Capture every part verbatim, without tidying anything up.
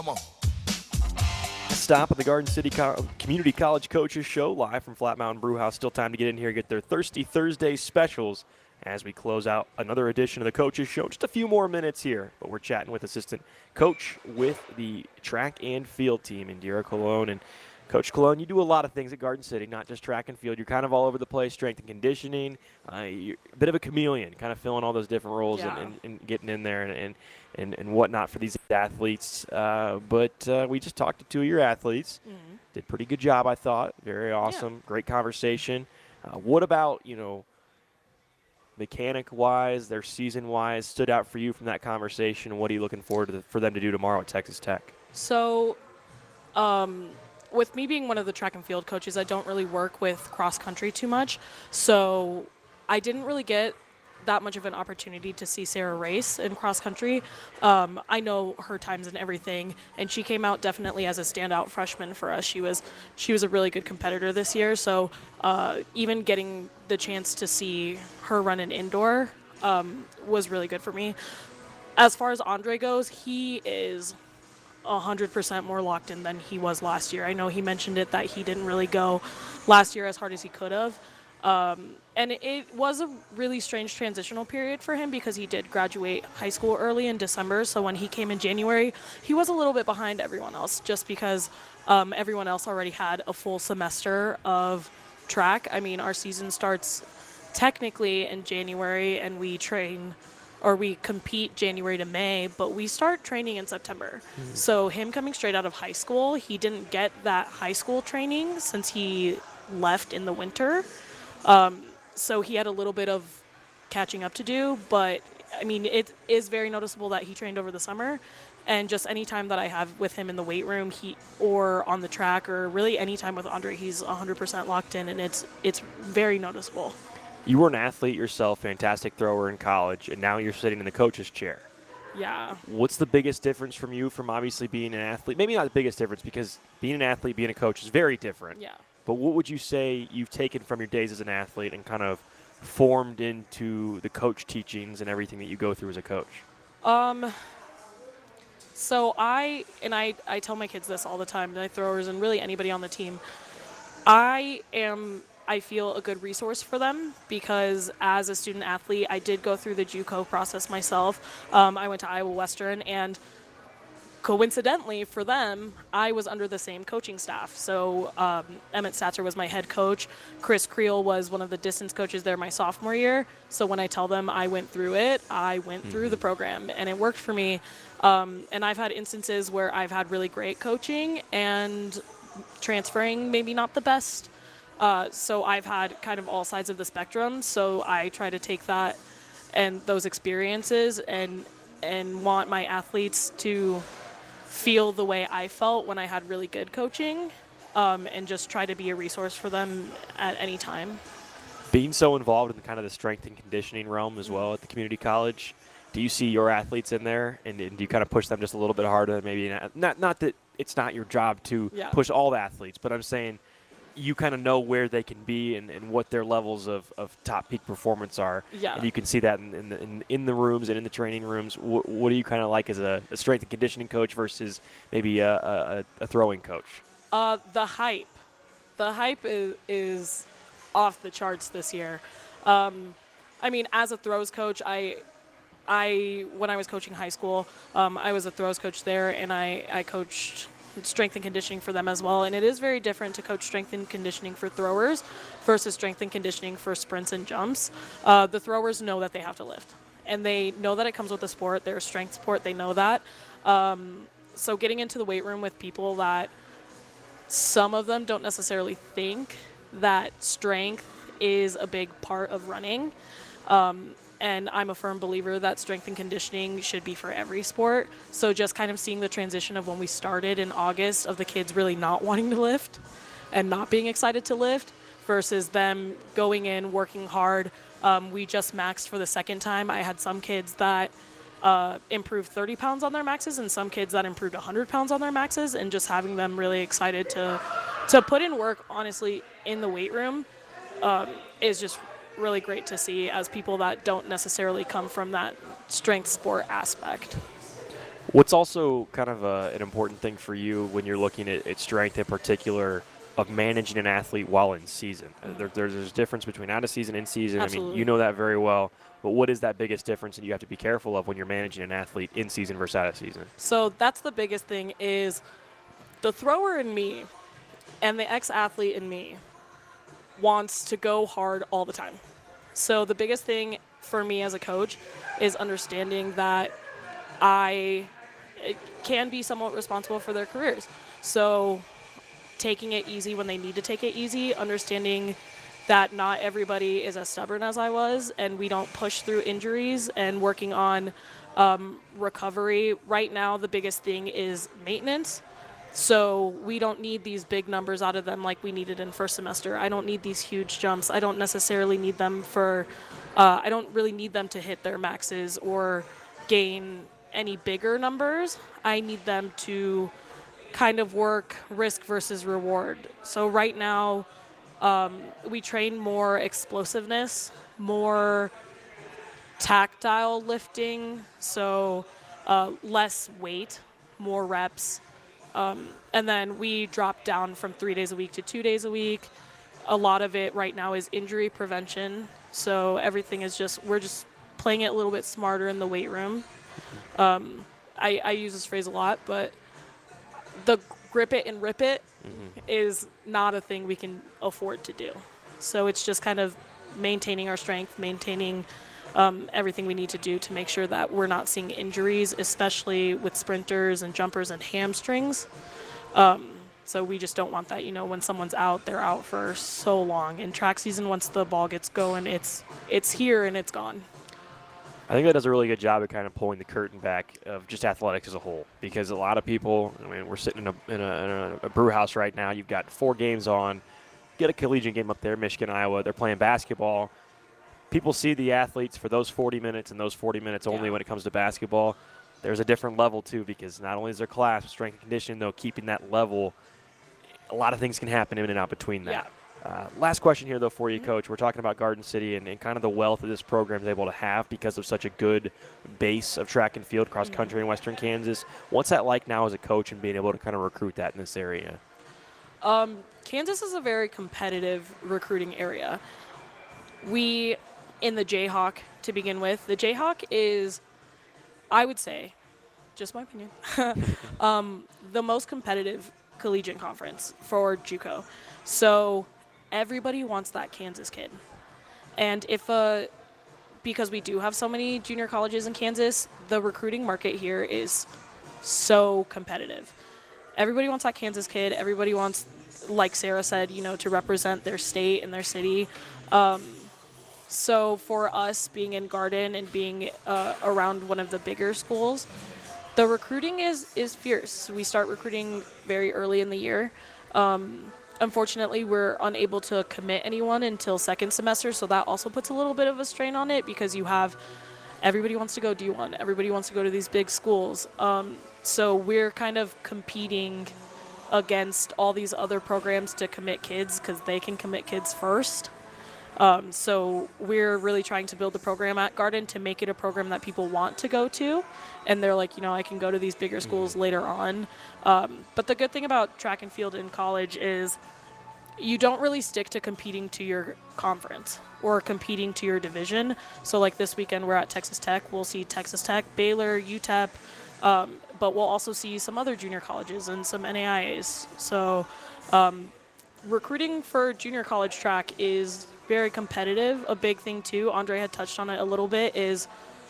Come on. Stop at the Garden City Co- Community College Coaches Show, live from Flat Mountain Brew House. Still time to get in here and get their Thirsty Thursday specials as we close out another edition of the Coaches Show. Just a few more minutes here, but we're chatting with assistant coach with the track and field team, Indira Colon. And Coach Colon, you do a lot of things at Garden City, not just track and field. You're kind of all over the place, strength and conditioning. Uh, you're a bit of a chameleon, kind of filling all those different roles Yeah. and, and, and getting in there and, and, and, and whatnot for these athletes. Uh, but uh, we just talked to two of your athletes. Mhm. Did a pretty good job, I thought. Very awesome. Great conversation. Uh, what about, you know, mechanic-wise, their season-wise, stood out for you from that conversation? What are you looking forward to the, for them to do tomorrow at Texas Tech? So, um, with me being one of the track and field coaches, I don't really work with cross country too much. So I didn't really get that much of an opportunity to see Sarah race in cross country. Um, I know her times and everything, and she came out definitely as a standout freshman for us. She was she was a really good competitor this year. So uh, even getting the chance to see her run an indoor um, was really good for me. As far as Andre goes, he is one hundred percent more locked in than he was last year. I know he mentioned it that he didn't really go last year as hard as he could have. Um, and it, it was a really strange transitional period for him because he did graduate high school early in December. So when he came in January, he was a little bit behind everyone else just because um, everyone else already had a full semester of track. I mean, our season starts technically in January and we train or we compete January to May, but we start training in September. Mm-hmm. So him coming straight out of high school, he didn't get that high school training since he left in the winter. Um, so he had a little bit of catching up to do, but I mean, it is very noticeable that he trained over the summer. And just any time that I have with him in the weight room, he or on the track, or really any time with Andre, he's one hundred percent locked in, and it's it's very noticeable. You were an athlete yourself, fantastic thrower in college, and now you're sitting in the coach's chair. Yeah. What's the biggest difference from you from obviously being an athlete? Maybe not the biggest difference because being an athlete, being a coach is very different. Yeah. But what would you say you've taken from your days as an athlete and kind of formed into the coach teachings and everything that you go through as a coach? Um. So I, and I, I tell my kids this all the time, my throwers and really anybody on the team, I am, I feel a good resource for them because as a student athlete, I did go through the JUCO process myself. Um, I went to Iowa Western, and coincidentally for them, I was under the same coaching staff. So um, Emmett Statzer was my head coach. Chris Creel was one of the distance coaches there my sophomore year. So when I tell them I went through it, I went mm-hmm. through the program, and it worked for me. Um, and I've had instances where I've had really great coaching and transferring maybe not the best. Uh, so I've had kind of all sides of the spectrum. So I try to take that and those experiences and and want my athletes to feel the way I felt when I had really good coaching, um, and just try to be a resource for them at any time. Being so involved in kind of the strength and conditioning realm as well at the community college, do you see your athletes in there, and, and do you kind of push them just a little bit harder? Maybe not, not, not that it's not your job to yeah. push all the athletes, but I'm saying you kind of know where they can be and, and what their levels of, of top peak performance are. Yeah. And you can see that in, in, the, in, in the rooms and in the training rooms. What, what do you kind of like as a, a strength and conditioning coach versus maybe a, a, a throwing coach? Uh, the hype. The hype is, is off the charts this year. Um, I mean, as a throws coach, I – I, when I was coaching high school, um, I was a throws coach there, and I, I coached strength and conditioning for them as well. And it is very different to coach strength and conditioning for throwers versus strength and conditioning for sprints and jumps. Uh, the throwers know that they have to lift, and they know that it comes with the sport. They're a strength sport. They know that. Um, so getting into the weight room with people that some of them don't necessarily think that strength is a big part of running. Um, And I'm a firm believer that strength and conditioning should be for every sport. So just kind of seeing the transition of when we started in August of the kids really not wanting to lift and not being excited to lift versus them going in, working hard. Um, we just maxed for the second time. I had some kids that uh, improved thirty pounds on their maxes and some kids that improved one hundred pounds on their maxes, and just having them really excited to, to put in work, honestly, in the weight room um, is just really great to see as people that don't necessarily come from that strength sport aspect. What's also kind of uh, an important thing for you when you're looking at, at strength in particular of managing an athlete while in season? Uh, there, there's there's a difference between out of season and in season. Absolutely. I mean, you know that very well. But what is that biggest difference that you have to be careful of when you're managing an athlete in season versus out of season? So that's the biggest thing is the thrower in me and the ex-athlete in me wants to go hard all the time. So the biggest thing for me as a coach is understanding that I can be somewhat responsible for their careers. So taking it easy when they need to take it easy, understanding that not everybody is as stubborn as I was, and we don't push through injuries, and working on um, recovery. Right now, the biggest thing is maintenance. So we don't need these big numbers out of them like we needed in first semester. I don't need these huge jumps. I don't necessarily need them for, uh, I don't really need them to hit their maxes or gain any bigger numbers. I need them to kind of work risk versus reward. So right now, um, we train more explosiveness, more tactile lifting, so uh, less weight, more reps. Um, and then we drop down from three days a week to two days a week. A lot of it right now is injury prevention. So everything is just, we're just playing it a little bit smarter in the weight room. Um, I, I use this phrase a lot, but the grip it and rip it mm-hmm. is not a thing we can afford to do. So it's just kind of maintaining our strength, maintaining um, everything we need to do to make sure that we're not seeing injuries, especially with sprinters and jumpers and hamstrings. Um, so we just don't want that. You know, when someone's out, they're out for so long. In track season, once the ball gets going, it's it's here and it's gone. I think that does a really good job of kind of pulling the curtain back of just athletics as a whole, because a lot of people, I mean, we're sitting in a, in a, in a, a brew house right now. You've got four games on. Get a collegiate game up there, Michigan, Iowa. They're playing basketball. People see the athletes for those forty minutes and those forty minutes only Yeah. when it comes to basketball. There's a different level, too, because not only is there class, strength and conditioning, though, keeping that level, a lot of things can happen in and out between that. Yeah. Uh, last question here, though, for you, Coach. We're talking about Garden City and, and kind of the wealth that this program is able to have because of such a good base of track and field, cross country in Western Kansas. What's that like now as a coach and being able to kind of recruit that in this area? Um, Kansas is a very competitive recruiting area. We, in the Jayhawk to begin with, the Jayhawk is, I would say, just my opinion, um, the most competitive collegiate conference for JUCO. So everybody wants that Kansas kid. And if, uh, because we do have so many junior colleges in Kansas, the recruiting market here is so competitive. Everybody wants that Kansas kid. Everybody wants, like Sarah said, you know, to represent their state and their city. Um, so for us being in Garden and being uh, around one of the bigger schools, the recruiting is, is fierce. We start recruiting very early in the year. Um, unfortunately, we're unable to commit anyone until second semester, so that also puts a little bit of a strain on it because you have everybody wants to go D one. Everybody wants to go to these big schools. Um, so we're kind of competing against all these other programs to commit kids because they can commit kids first. Um, so we're really trying to build the program at Garden to make it a program that people want to go to. And they're like, you know, I can go to these bigger schools later on. Um, but the good thing about track and field in college is you don't really stick to competing to your conference or competing to your division. So like this weekend, we're at Texas Tech. We'll see Texas Tech, Baylor, U T E P, um, but we'll also see some other junior colleges and some N A I As. So um, recruiting for junior college track is very competitive. A big thing too, Andre had touched on it a little bit, is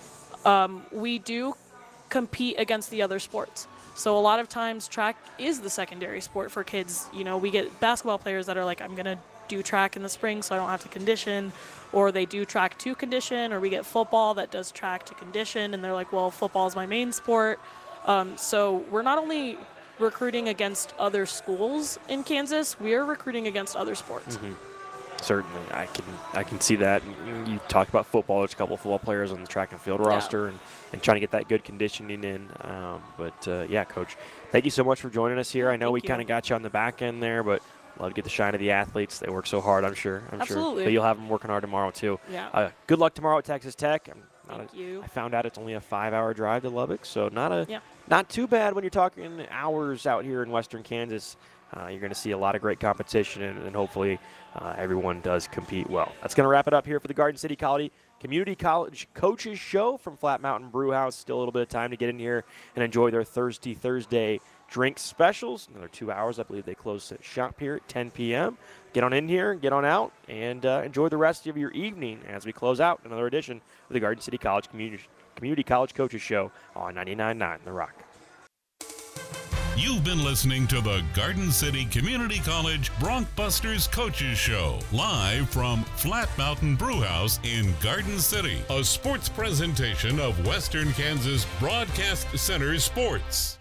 um, we do compete against the other sports. So a lot of times track is the secondary sport for kids. You know, we get basketball players that are like, I'm going to do track in the spring so I don't have to condition, or they do track to condition, or we get football that does track to condition, and they're like, well, football is my main sport. Um, so we're not only recruiting against other schools in Kansas, we are recruiting against other sports. Mm-hmm. Certainly, I can I can see that. You talked about football. There's a couple of football players on the track and field roster, Yeah. and, and trying to get that good conditioning in. Um, but, uh, yeah, Coach, thank you so much for joining us here. I know Thank we you. kind of got you on the back end there, but love to get the shine of the athletes. They work so hard, I'm sure. I'm Absolutely. sure. But you'll have them working hard tomorrow, too. Yeah. Uh, good luck tomorrow at Texas Tech. I'm Not Thank a- you. I found out it's only a five-hour drive to Lubbock, so not a Yeah. not too bad when you're talking hours out here in western Kansas. Uh, you're going to see a lot of great competition, and, and hopefully uh, everyone does compete well. That's going to wrap it up here for the Garden City College Community College Coaches Show from Flat Mountain Brew House. Still a little bit of time to get in here and enjoy their Thursday Thursday drink specials. Another two hours. I believe they close at shop here at ten p.m. Get on in here, get on out, and uh, enjoy the rest of your evening as we close out another edition of the Garden City College Community, Community College Coaches Show on ninety-nine point nine The Rock. You've been listening to the Garden City Community College Broncbusters Coaches Show, live from Flat Mountain Brewhouse in Garden City, a sports presentation of Western Kansas Broadcast Center Sports.